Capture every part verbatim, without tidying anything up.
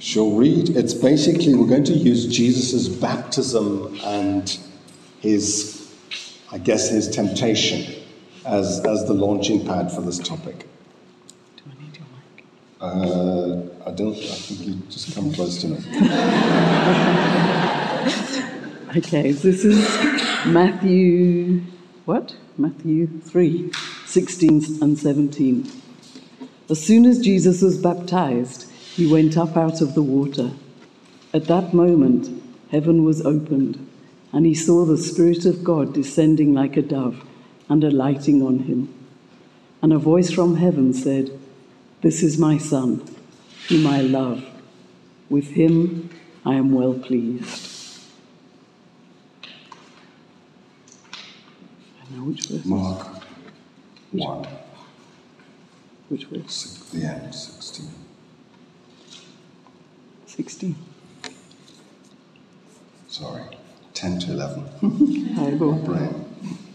shall read. It's basically, we're going to use Jesus' baptism and his, I guess, his temptation as, as the launching pad for this topic. Do I need your mic? Uh, I don't, I think you just come close to me. Okay, this is Matthew, what? Matthew three, sixteen and seventeen. As soon as Jesus was baptized, he went up out of the water. At that moment, heaven was opened, and he saw the Spirit of God descending like a dove and alighting on him. And a voice from heaven said, "This is my Son, whom I love. With him I am well pleased." I know which verse. Mark one, Which verse? the end, sixteen. sixteen. Sorry, ten to eleven. I will. Brain.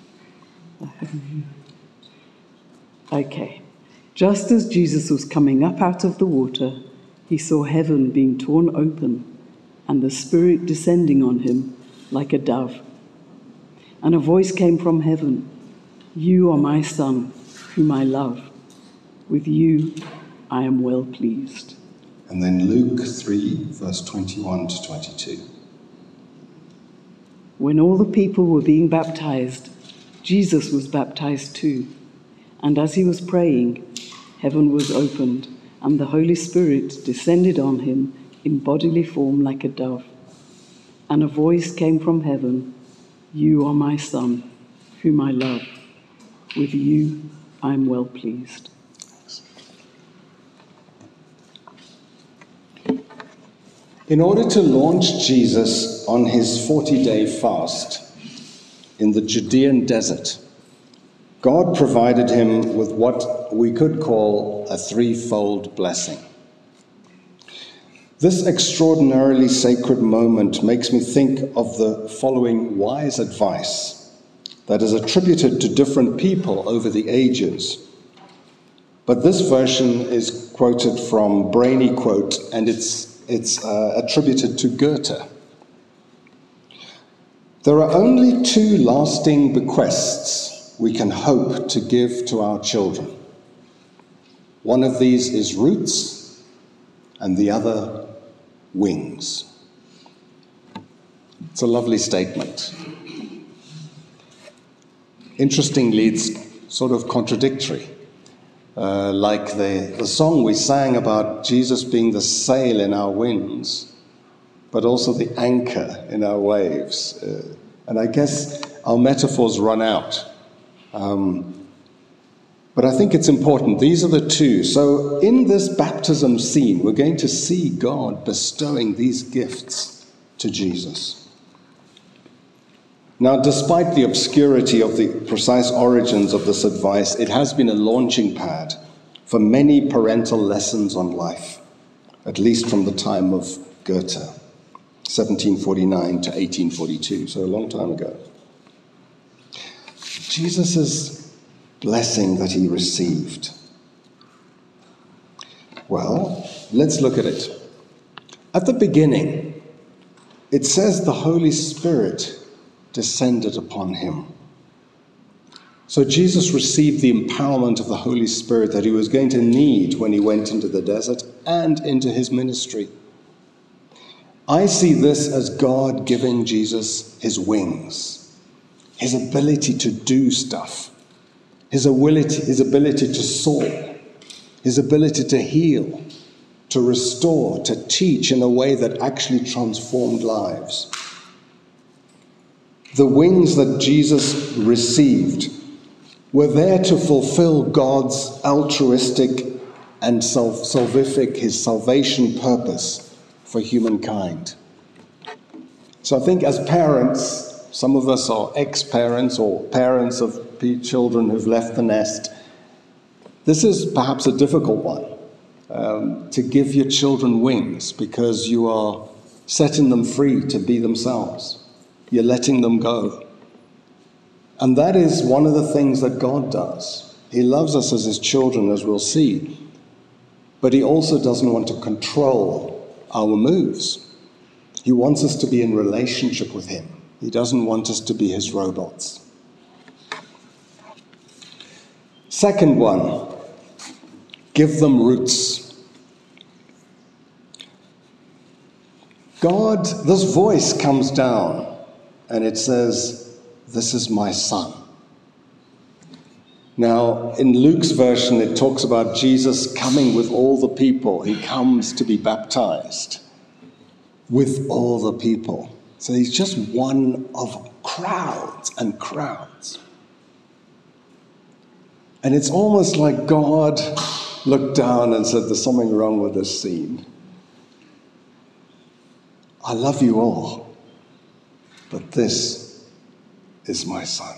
Okay. Just as Jesus was coming up out of the water, he saw heaven being torn open and the Spirit descending on him like a dove. And a voice came from heaven, "You are my Son, whom I love. With you I am well pleased." And then Luke three, verse twenty-one to twenty-two. When all the people were being baptized, Jesus was baptized too. And as he was praying, heaven was opened, and the Holy Spirit descended on him in bodily form like a dove. And a voice came from heaven, "You are my Son, whom I love. With you I am well pleased." In order to launch Jesus on his forty-day fast in the Judean desert, God provided him with what we could call a threefold blessing. This extraordinarily sacred moment makes me think of the following wise advice that is attributed to different people over the ages. But this version is quoted from Brainy Quote, and it's It's uh, attributed to Goethe. There are only two lasting bequests we can hope to give to our children. One of these is roots, and the other wings. It's a lovely statement. Interestingly, it's sort of contradictory. Uh, like the, the song we sang about Jesus being the sail in our winds, but also the anchor in our waves. Uh, and I guess our metaphors run out. Um, but I think it's important. These are the two. So in this baptism scene, we're going to see God bestowing these gifts to Jesus. Now, despite the obscurity of the precise origins of this advice, it has been a launching pad for many parental lessons on life, at least from the time of Goethe, seventeen forty-nine to eighteen forty-two, so a long time ago. Jesus' blessing that he received. Well, let's look at it. At the beginning, it says the Holy Spirit descended upon him. So Jesus received the empowerment of the Holy Spirit that he was going to need when he went into the desert and into his ministry. I see this as God giving Jesus his wings, his ability to do stuff, his ability, his ability to soar, his ability to heal, to restore, to teach in a way that actually transformed lives. The wings that Jesus received were there to fulfill God's altruistic and self- salvific, his salvation purpose for humankind. So I think as parents, some of us are ex-parents or parents of children who've left the nest, this is perhaps a difficult one, um, to give your children wings because you are setting them free to be themselves. You're letting them go. And that is one of the things that God does. He loves us as his children, as we'll see. But he also doesn't want to control our moves. He wants us to be in relationship with him. He doesn't want us to be his robots. Second one, give them roots. God, this voice comes down and it says, "This is my son." Now, in Luke's version, it talks about Jesus coming with all the people. He comes to be baptized with all the people. So he's just one of crowds and crowds. And it's almost like God looked down and said, "There's something wrong with this scene. I love you all, but this is my son."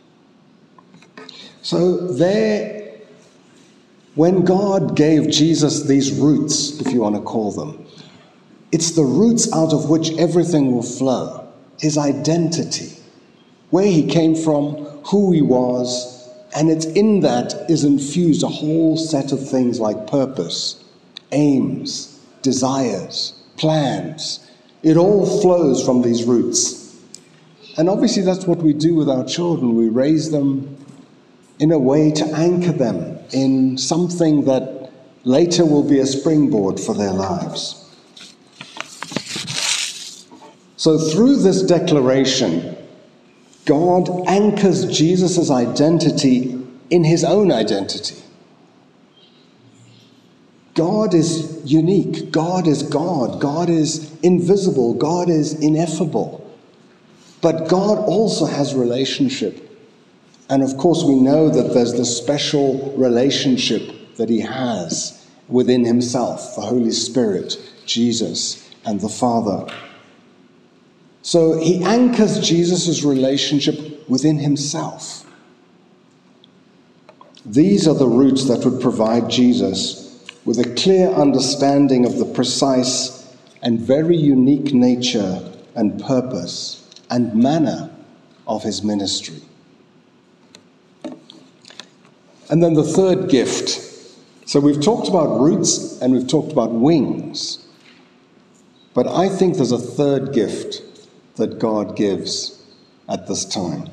So there, when God gave Jesus these roots, if you want to call them, it's the roots out of which everything will flow. His identity, where he came from, who he was, and it's in that is infused a whole set of things like purpose, aims, desires, plans. It all flows from these roots. And obviously that's what we do with our children. We raise them in a way to anchor them in something that later will be a springboard for their lives. So through this declaration, God anchors Jesus' identity in his own identity. God is unique. God is God. God is invisible. God is ineffable. But God also has relationship. And of course, we know that there's this special relationship that he has within himself, the Holy Spirit, Jesus, and the Father. So he anchors Jesus' relationship within himself. These are the roots that would provide Jesus with a clear understanding of the precise and very unique nature and purpose and manner of his ministry. And then the third gift. So we've talked about roots and we've talked about wings. But I think there's a third gift that God gives at this time.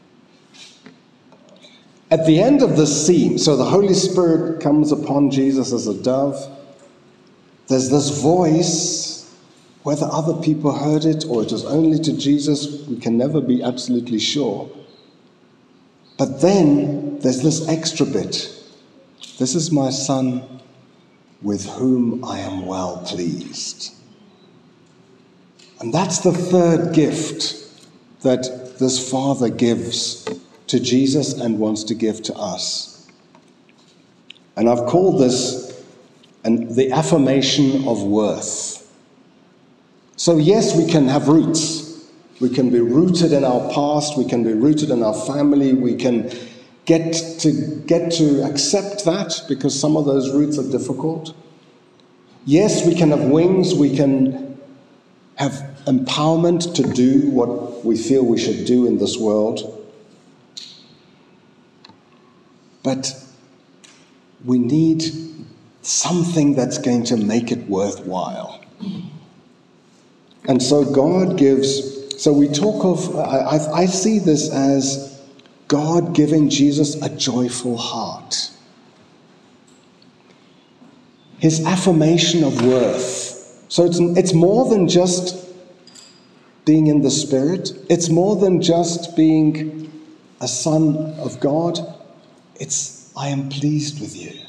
At the end of this scene, so the Holy Spirit comes upon Jesus as a dove. There's this voice, whether other people heard it or it was only to Jesus, we can never be absolutely sure. But then there's this extra bit. "This is my son with whom I am well pleased." And that's the third gift that this Father gives to Jesus and wants to give to us. And I've called this an, the affirmation of worth. So yes, we can have roots. We can be rooted in our past. We can be rooted in our family. We can get to, get to accept that because some of those roots are difficult. Yes, we can have wings. We can have empowerment to do what we feel we should do in this world. But we need something that's going to make it worthwhile. And so God gives, so we talk of, I, I see this as God giving Jesus a joyful heart. His affirmation of worth. So it's, it's more than just being in the Spirit. It's more than just being a son of God. It's, I am pleased with you.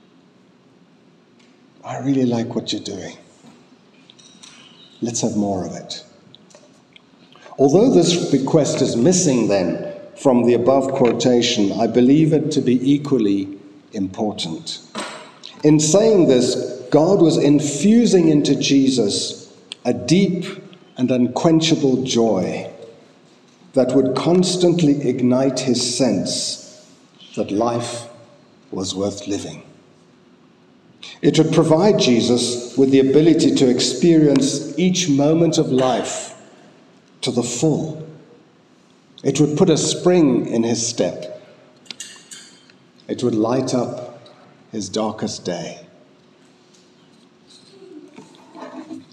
I really like what you're doing. Let's have more of it. Although this bequest is missing then from the above quotation, I believe it to be equally important. In saying this, God was infusing into Jesus a deep and unquenchable joy that would constantly ignite his sense that life was worth living. It would provide Jesus with the ability to experience each moment of life to the full. It would put a spring in his step. It would light up his darkest day.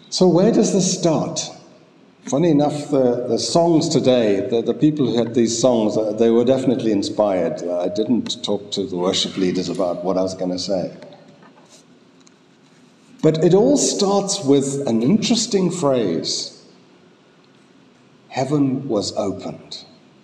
So where does this start? Funny enough, the, the songs today, the, the people who had these songs, uh, they were definitely inspired. Uh, I didn't talk to the worship leaders about what I was going to say. But it all starts with an interesting phrase. Heaven was opened.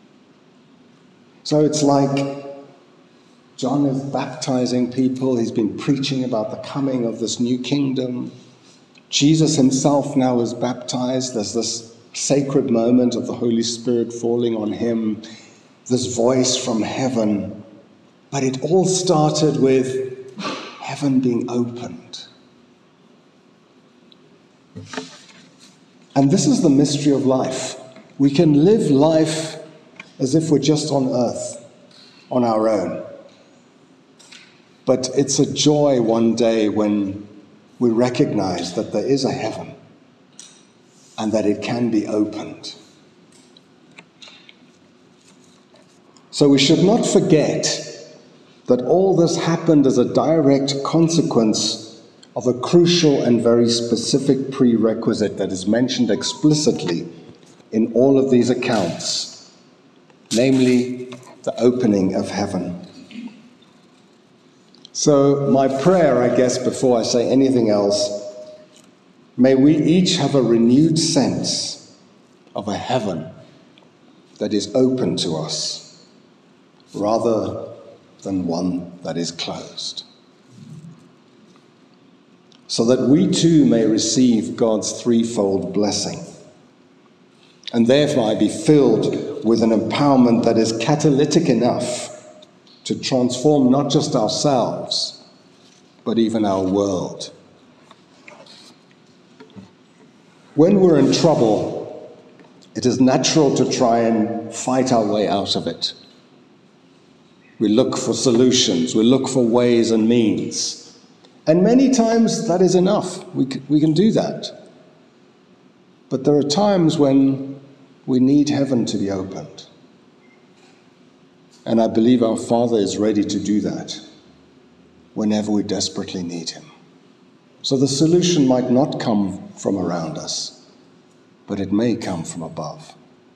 So it's like John is baptizing people. He's been preaching about the coming of this new kingdom. Jesus himself now is baptized. There's this sacred moment of the Holy Spirit falling on him, this voice from heaven. But it all started with heaven being opened. And this is the mystery of life. We can live life as if we're just on earth, on our own. But it's a joy one day when we recognize that there is a heaven and that it can be opened. So we should not forget that all this happened as a direct consequence of a crucial and very specific prerequisite that is mentioned explicitly in all of these accounts, namely the opening of heaven. So my prayer, I guess, before I say anything else, may we each have a renewed sense of a heaven that is open to us, rather than one that is closed. So that we too may receive God's threefold blessing, and thereby be filled with an empowerment that is catalytic enough to transform not just ourselves, but even our world. When we're in trouble, it is natural to try and fight our way out of it. We look for solutions, we look for ways and means. And many times that is enough. We can, we can do that. But there are times when we need heaven to be opened. And I believe our Father is ready to do that whenever we desperately need him. So the solution might not come from around us, but it may come from above.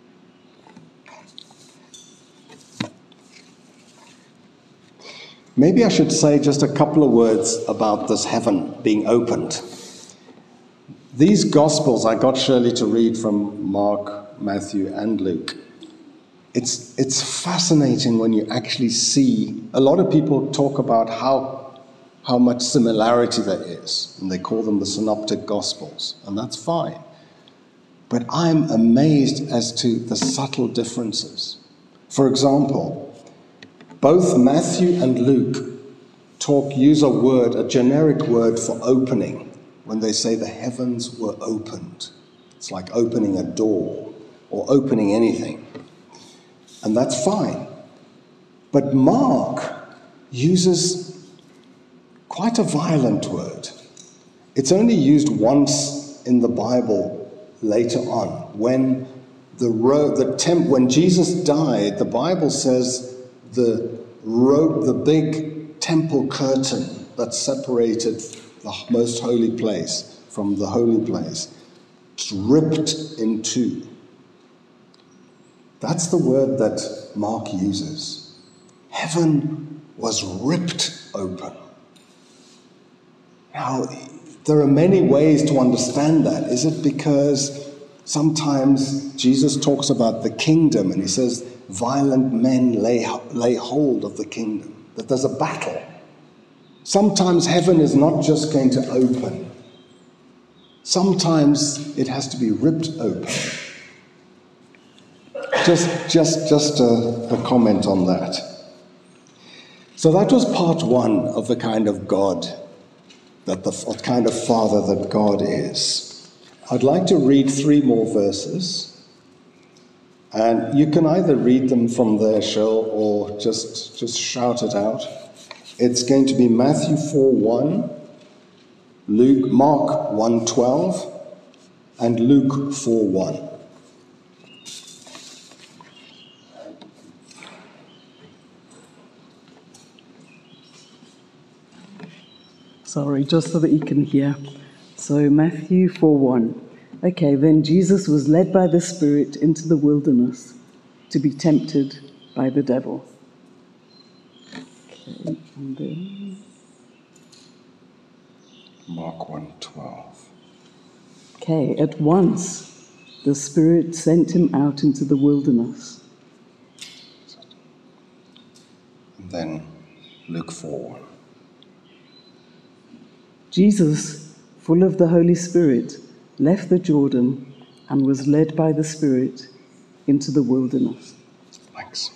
Maybe I should say just a couple of words about this heaven being opened. These Gospels, I got Shirley to read from Mark, Matthew, and Luke. It's, it's fascinating when you actually see, a lot of people talk about how, how much similarity there is, and they call them the Synoptic Gospels, and that's fine. But I'm amazed as to the subtle differences. For example, both Matthew and Luke talk, use a word, a generic word for opening, when they say the heavens were opened. It's like opening a door or opening anything. And that's fine. But Mark uses quite a violent word. It's only used once in the Bible later on. When the road, the temp, when Jesus died, the Bible says the road, the big temple curtain that separated the most holy place from the holy place, it's ripped in two. That's the word that Mark uses. Heaven was ripped open. Now, there are many ways to understand that. Is it because sometimes Jesus talks about the kingdom and he says violent men lay, lay hold of the kingdom, that there's a battle. Sometimes heaven is not just going to open. Sometimes it has to be ripped open. Just, just, just a, a comment on that. So that was part one of the kind of God, that the what kind of Father that God is. I'd like to read three more verses, and you can either read them from there, Shell, or just, just shout it out. It's going to be Matthew four one, Luke, Mark one twelve, and Luke four one. Sorry, just so that you can hear. So Matthew four one. Okay, then Jesus was led by the Spirit into the wilderness to be tempted by the devil. Okay, and then Mark one twelve. Okay, at once the Spirit sent him out into the wilderness. And then Luke four one. Jesus, full of the Holy Spirit, left the Jordan and was led by the Spirit into the wilderness. Thanks.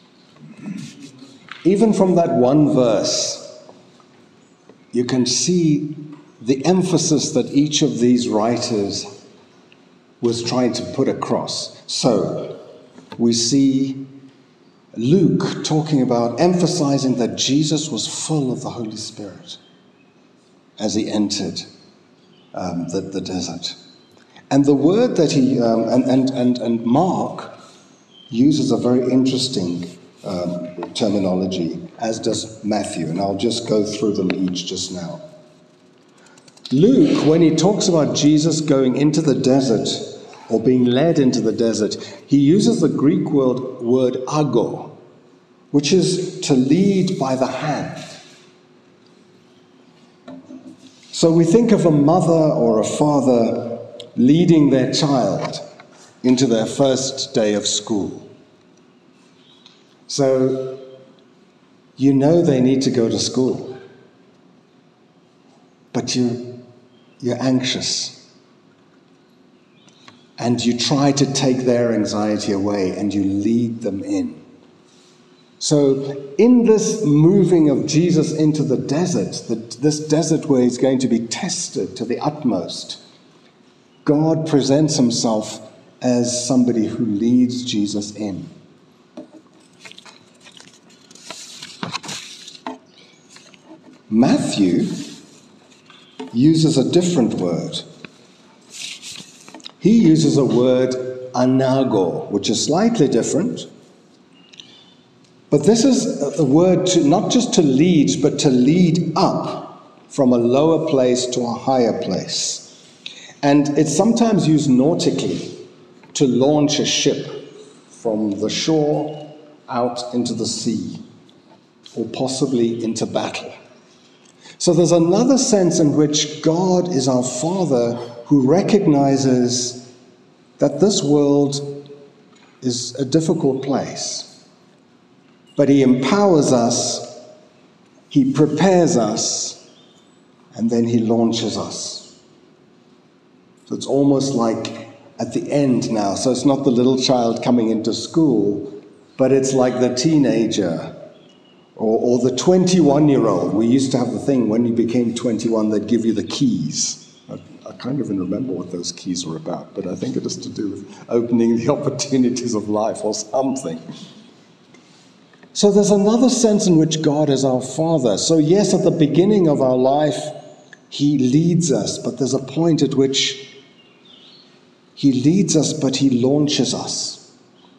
Even from that one verse, you can see the emphasis that each of these writers was trying to put across. So, we see Luke talking about emphasizing that Jesus was full of the Holy Spirit as he entered um, the, the desert. And the word that he, um, and, and, and, and Mark uses a very interesting um, terminology, as does Matthew, and I'll just go through them each just now. Luke, when he talks about Jesus going into the desert or being led into the desert, he uses the Greek word, word ago, which is to lead by the hand. So we think of a mother or a father leading their child into their first day of school. So you know they need to go to school, but you, you're anxious. And you try to take their anxiety away and you lead them in. So in this moving of Jesus into the desert, the, this desert where he's going to be tested to the utmost, God presents himself as somebody who leads Jesus in. Matthew uses a different word. He uses a word anago, which is slightly different. But this is a word to not just to lead, but to lead up from a lower place to a higher place. And it's sometimes used nautically to launch a ship from the shore out into the sea, or possibly into battle. So there's another sense in which God is our Father who recognizes that this world is a difficult place. But he empowers us, he prepares us, and then he launches us. So it's almost like at the end now. So it's not the little child coming into school, but it's like the teenager or, or the twenty-one-year-old. We used to have the thing when you became twenty-one, they'd give you the keys. I, I can't even remember what those keys were about, but I think it is to do with opening the opportunities of life or something. So there's another sense in which God is our Father. So yes, at the beginning of our life, he leads us, but there's a point at which he leads us, but he launches us.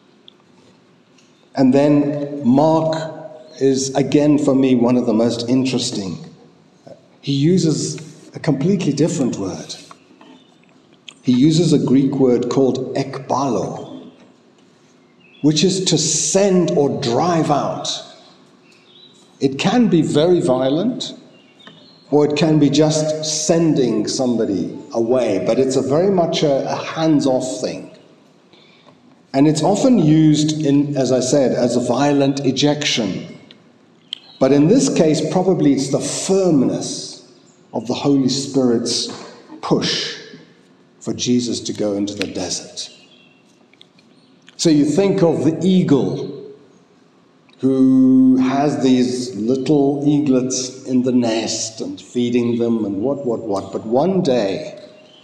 And then Mark is, again, for me, one of the most interesting. He uses a completely different word. He uses a Greek word called ekbalo, which is to send or drive out. It can be very violent, or it can be just sending somebody away, but it's a very much a, a hands-off thing. And it's often used, in, as I said, as a violent ejection. But in this case, probably it's the firmness of the Holy Spirit's push for Jesus to go into the desert. So you think of the eagle who has these little eaglets in the nest and feeding them and what, what, what. But one day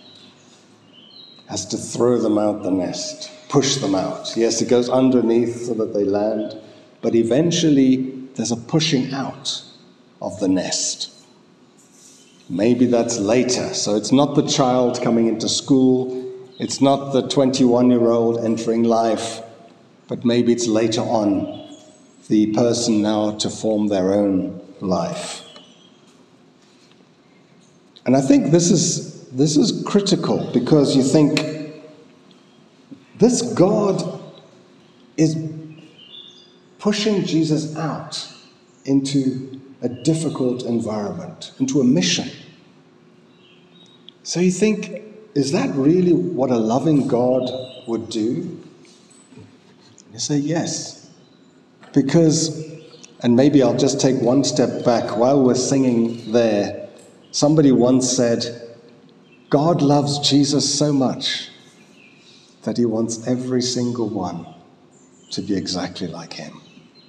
has to throw them out the nest, push them out. Yes, it goes underneath so that they land, but eventually there's a pushing out of the nest. Maybe that's later. So it's not the child coming into school. It's not the twenty-one-year-old entering life, but maybe it's later on, the person now to form their own life. And I think this is this is critical because you think, this God is pushing Jesus out into a difficult environment, into a mission. So you think, is that really what a loving God would do? You say yes. Because, and maybe I'll just take one step back, while we're singing there, somebody once said, God loves Jesus so much that he wants every single one to be exactly like him.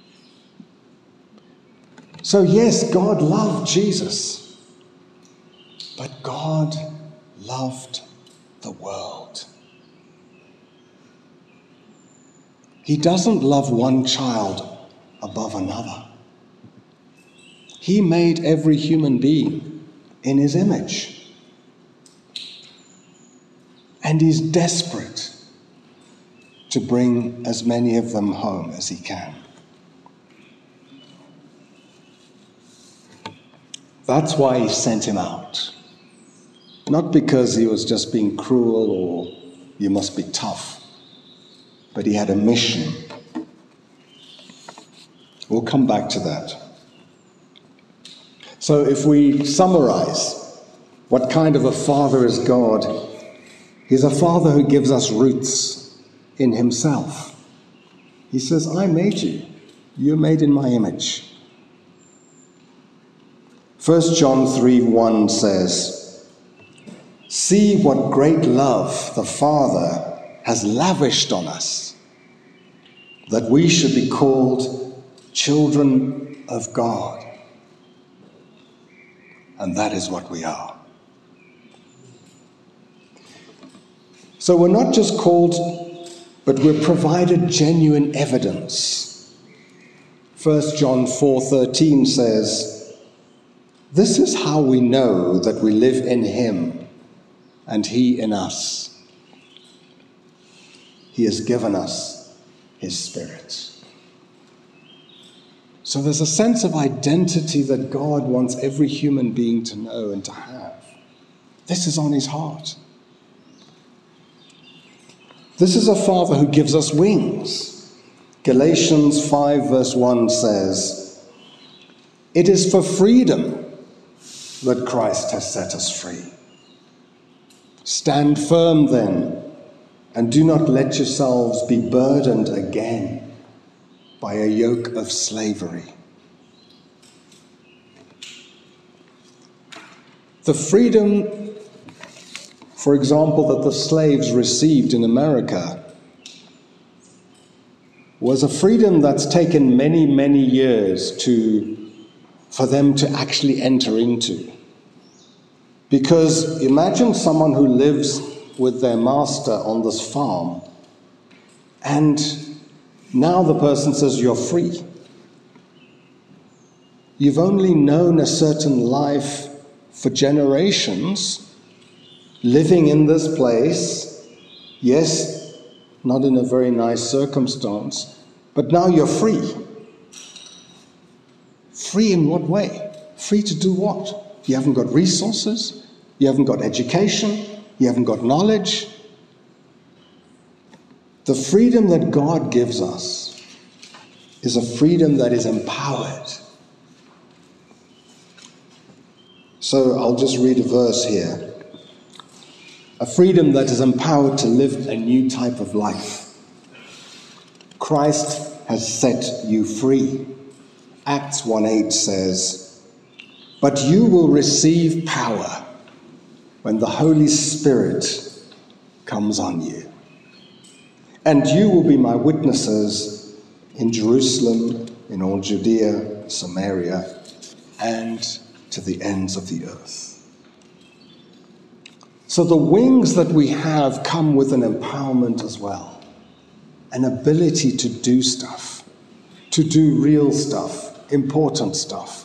So yes, God loved Jesus, but God loved the world. He doesn't love one child above another. He made every human being in his image. And he's desperate to bring as many of them home as he can. That's why he sent him out. Not because he was just being cruel or you must be tough, but he had a mission. We'll come back to that. So if we summarize, what kind of a father is God? He's a father who gives us roots in himself. He says, I made you. You're made in my image. First John three one says, see what great love the Father has lavished on us, that we should be called children of God. And that is what we are. So we're not just called, but we're provided genuine evidence. First John four thirteen says, this is how we know that we live in him and he in us. He has given us his Spirit. So there's a sense of identity that God wants every human being to know and to have. This is on his heart. This is a Father who gives us wings. Galatians five verse one says, it is for freedom that Christ has set us free. Stand firm then, and do not let yourselves be burdened again by a yoke of slavery. The freedom, for example, that the slaves received in America was a freedom that's taken many, many years to for them to actually enter into. Because imagine someone who lives with their master on this farm, and now the person says, you're free. You've only known a certain life for generations, living in this place, yes, not in a very nice circumstance, but now you're free. Free in what way? Free to do what? You haven't got resources, you haven't got education, you haven't got knowledge. The freedom that God gives us is a freedom that is empowered. So I'll just read a verse here. A freedom that is empowered to live a new type of life. Christ has set you free. Acts one eight says, but you will receive power when the Holy Spirit comes on you. And you will be my witnesses in Jerusalem, in all Judea, Samaria, and to the ends of the earth. So the wings that we have come with an empowerment as well, an ability to do stuff, to do real stuff, important stuff.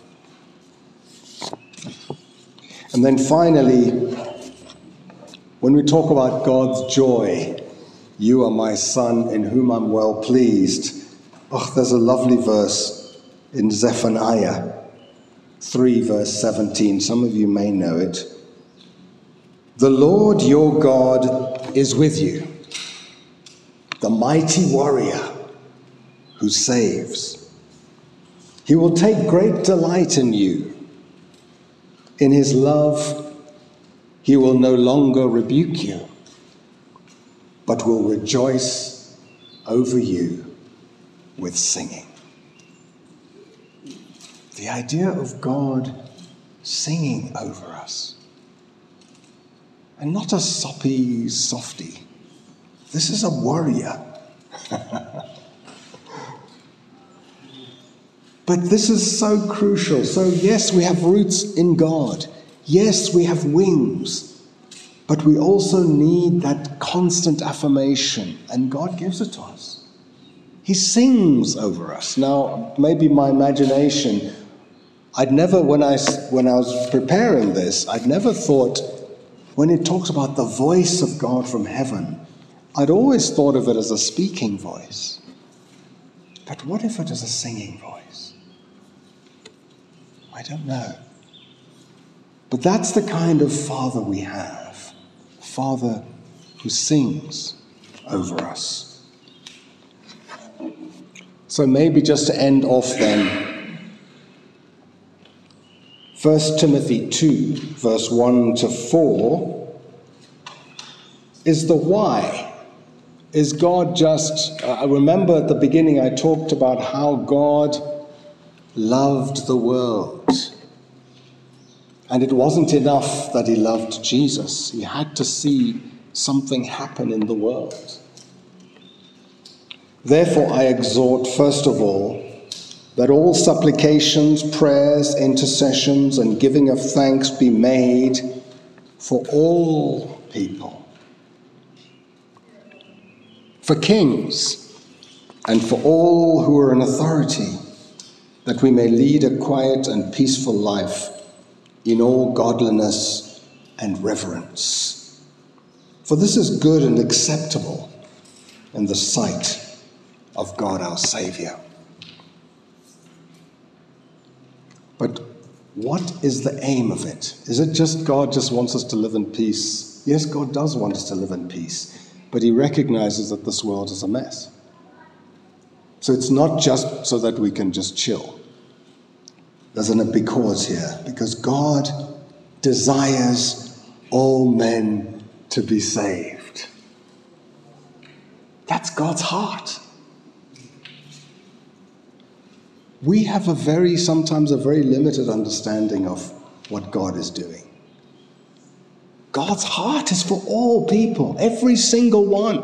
And then finally, when we talk about God's joy, you are my son in whom I'm well pleased. Oh, there's a lovely verse in Zephaniah three verse seventeen. Some of you may know it. The Lord your God is with you, the mighty warrior who saves. He will take great delight in you. In his love, he will no longer rebuke you, but will rejoice over you with singing. The idea of God singing over us. And not a soppy softy. This is a warrior. But this is so crucial. So yes, we have roots in God. Yes, we have wings. But we also need that constant affirmation. And God gives it to us. He sings over us. Now, maybe my imagination, I'd never, when I, when I was preparing this, I'd never thought, when it talks about the voice of God from heaven, I'd always thought of it as a speaking voice. But what if it is a singing voice? I don't know. But that's the kind of Father we have. A Father who sings over us. So maybe just to end off then, First Timothy two, verse one to four, is the why. Is God just, uh, I remember at the beginning I talked about how God loved the world. And it wasn't enough that he loved Jesus. He had to see something happen in the world. Therefore I exhort, first of all, that all supplications, prayers, intercessions, and giving of thanks be made for all people, for kings, and for all who are in authority, that we may lead a quiet and peaceful life in all godliness and reverence. For this is good and acceptable in the sight of God our Saviour. But what is the aim of it? Is it just God just wants us to live in peace? Yes, God does want us to live in peace, but he recognizes that this world is a mess. So it's not just so that we can just chill. There's a big cause here, because God desires all men to be saved. That's God's heart. We have a very, sometimes a very limited understanding of what God is doing. God's heart is for all people, every single one.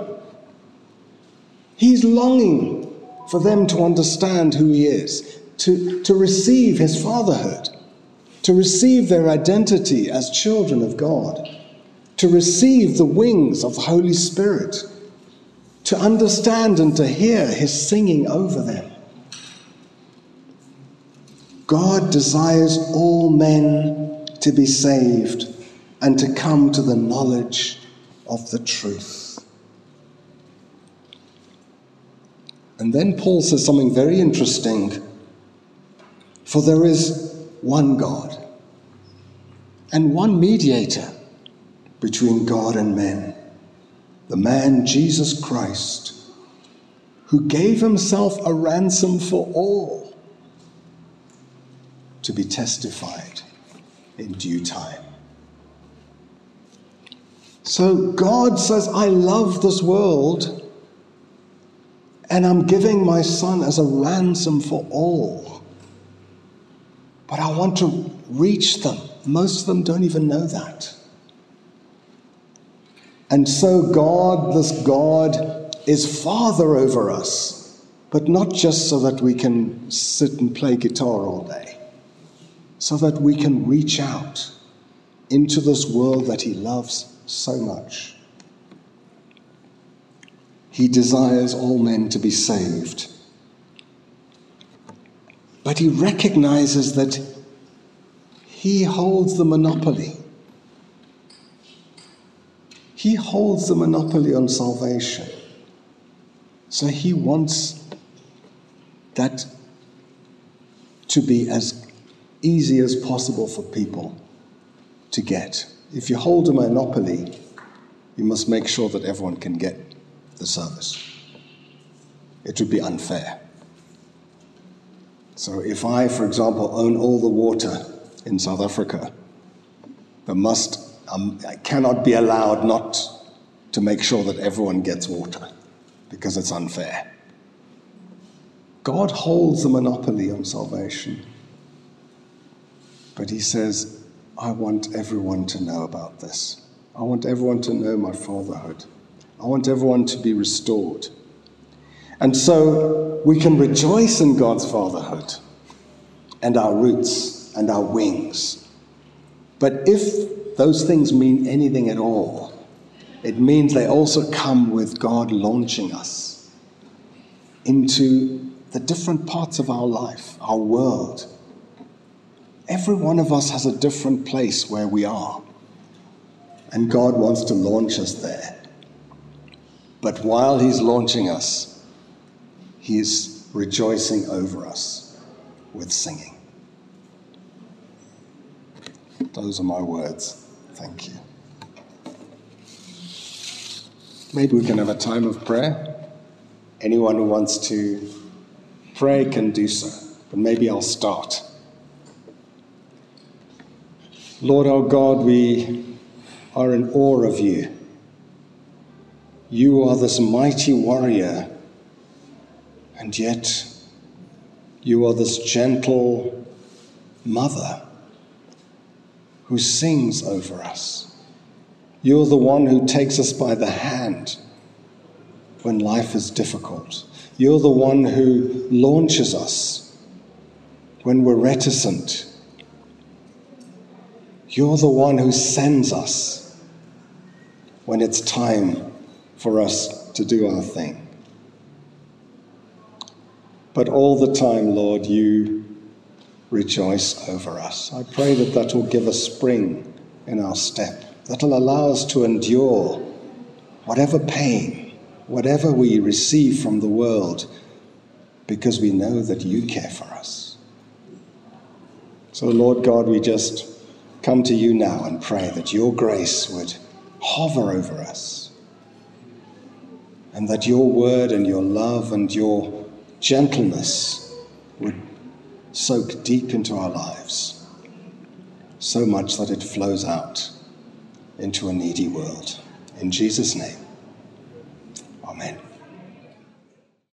He's longing for them to understand who he is, to, to receive his fatherhood, to receive their identity as children of God, to receive the wings of the Holy Spirit, to understand and to hear his singing over them. God desires all men to be saved and to come to the knowledge of the truth. And then Paul says something very interesting. For there is one God and one mediator between God and men, the man Jesus Christ, who gave himself a ransom for all, to be testified in due time. So God says, I love this world, and I'm giving my son as a ransom for all. But I want to reach them. Most of them don't even know that. And so God, this God, is Father over us, but not just so that we can sit and play guitar all day, so that we can reach out into this world that he loves so much. He desires all men to be saved. But he recognizes that he holds the monopoly. He holds the monopoly on salvation. So he wants that to be as easy as possible for people to get. if you hold a monopoly, you must make sure that everyone can get the service. It would be unfair. So if I, for example, own all the water in South Africa, there must, um, I cannot be allowed not to make sure that everyone gets water, because it's unfair. God holds the monopoly on salvation, but he says, I want everyone to know about this. I want everyone to know my fatherhood. I want everyone to be restored. And so we can rejoice in God's fatherhood and our roots and our wings. But if those things mean anything at all, it means they also come with God launching us into the different parts of our life, our world. Every one of us has a different place where we are, and God wants to launch us there. But while he's launching us, he's rejoicing over us with singing. Those are my words. Thank you. Maybe we can have a time of prayer. Anyone who wants to pray can do so, but maybe I'll start. Lord our God, we are in awe of you. You are this mighty warrior, and yet you are this gentle mother who sings over us. You're the one who takes us by the hand when life is difficult. You're the one who launches us when we're reticent. You're the one who sends us when it's time for us to do our thing. But all the time, Lord, you rejoice over us. I pray that that will give us spring in our step, that will allow us to endure whatever pain, whatever we receive from the world, because we know that you care for us. So, Lord God, we just come to you now and pray that your grace would hover over us, and that your word and your love and your gentleness would soak deep into our lives, so much that it flows out into a needy world. In Jesus' name, amen.